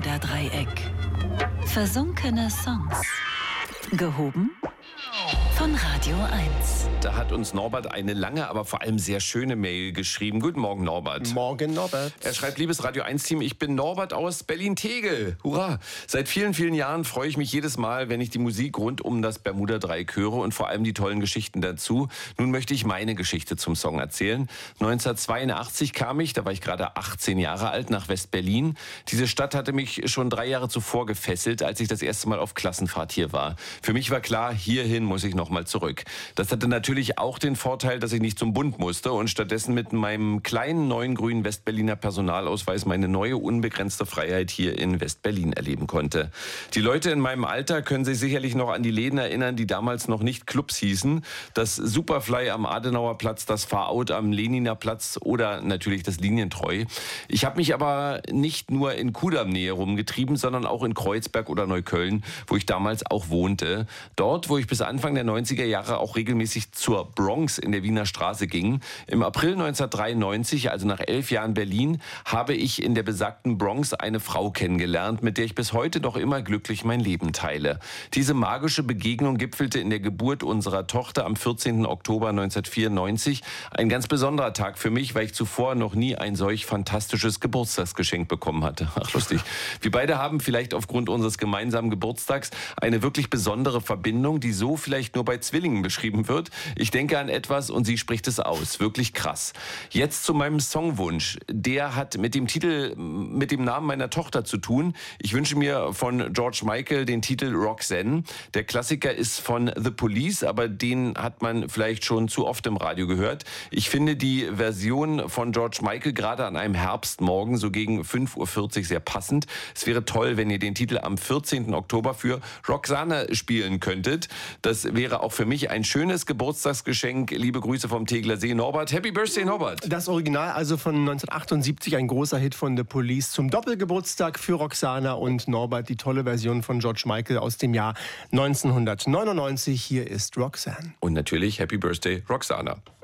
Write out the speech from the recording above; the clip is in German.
Bermuda-Dreieck. Versunkene Songs. Gehoben von Radio 1. Da hat uns Norbert eine lange, aber vor allem sehr schöne Mail geschrieben. Guten Morgen, Norbert. Morgen, Norbert. Er schreibt, liebes Radio 1-Team, ich bin Norbert aus Berlin-Tegel. Hurra! Seit vielen, vielen Jahren freue ich mich jedes Mal, wenn ich die Musik rund um das Bermuda-Dreieck höre und vor allem die tollen Geschichten dazu. Nun möchte ich meine Geschichte zum Song erzählen. 1982 kam ich, da war ich gerade 18 Jahre alt, nach West-Berlin. Diese Stadt hatte mich schon 3 Jahre zuvor gefesselt, als ich das erste Mal auf Klassenfahrt hier war. Für mich war klar, hierhin muss ich noch mal zurück. Das hatte natürlich auch den Vorteil, dass ich nicht zum Bund musste und stattdessen mit meinem kleinen neuen grünen Westberliner Personalausweis meine neue unbegrenzte Freiheit hier in Westberlin erleben konnte. Die Leute in meinem Alter können sich sicherlich noch an die Läden erinnern, die damals noch nicht Clubs hießen. Das Superfly am Adenauer Platz, das Far-Out am Leniner Platz oder natürlich das Linientreu. Ich habe mich aber nicht nur in Kudamm-Nähe rumgetrieben, sondern auch in Kreuzberg oder Neukölln, wo ich damals auch wohnte. Dort, wo ich bis Anfang der 90er Jahre auch regelmäßig zur Bronx in der Wiener Straße ging. Im April 1993, also nach 11 Jahren Berlin, habe ich in der besagten Bronx eine Frau kennengelernt, mit der ich bis heute noch immer glücklich mein Leben teile. Diese magische Begegnung gipfelte in der Geburt unserer Tochter am 14. Oktober 1994. Ein ganz besonderer Tag für mich, weil ich zuvor noch nie ein solch fantastisches Geburtstagsgeschenk bekommen hatte. Ach, lustig. Wir beide haben vielleicht aufgrund unseres gemeinsamen Geburtstags eine wirklich besondere Verbindung, die so vielleicht nur bei Zwillingen beschrieben wird. Ich denke an etwas und sie spricht es aus. Wirklich krass. Jetzt zu meinem Songwunsch. Der hat mit dem Titel, mit dem Namen meiner Tochter zu tun. Ich wünsche mir von George Michael den Titel Roxanne. Der Klassiker ist von The Police, aber den hat man vielleicht schon zu oft im Radio gehört. Ich finde die Version von George Michael gerade an einem Herbstmorgen so gegen 5:40 Uhr sehr passend. Es wäre toll, wenn ihr den Titel am 14. Oktober für Roxanne spielen könntet. Das wäre auch für mich ein schönes Geburtstagsgeschenk. Liebe Grüße vom Tegler See, Norbert. Happy Birthday, Norbert. Das Original also von 1978, ein großer Hit von The Police zum Doppelgeburtstag für Roxana und Norbert. Die tolle Version von George Michael aus dem Jahr 1999. Hier ist Roxanne. Und natürlich Happy Birthday, Roxana.